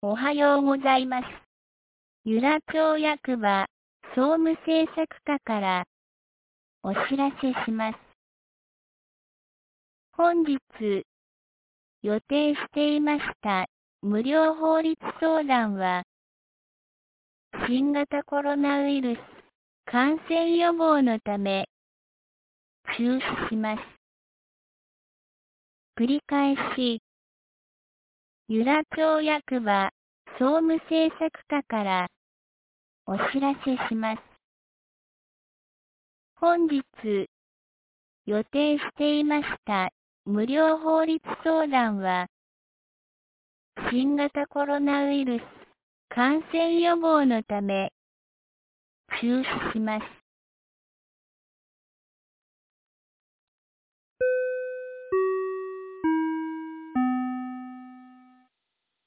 おはようございます。由良町役場総務政策課からお知らせします。本日予定していました無料法律相談は新型コロナウイルス感染予防のため中止します。繰り返し、由良町役場総務政策課からお知らせします。本日予定していました無料法律相談は新型コロナウイルス感染予防のため中止します。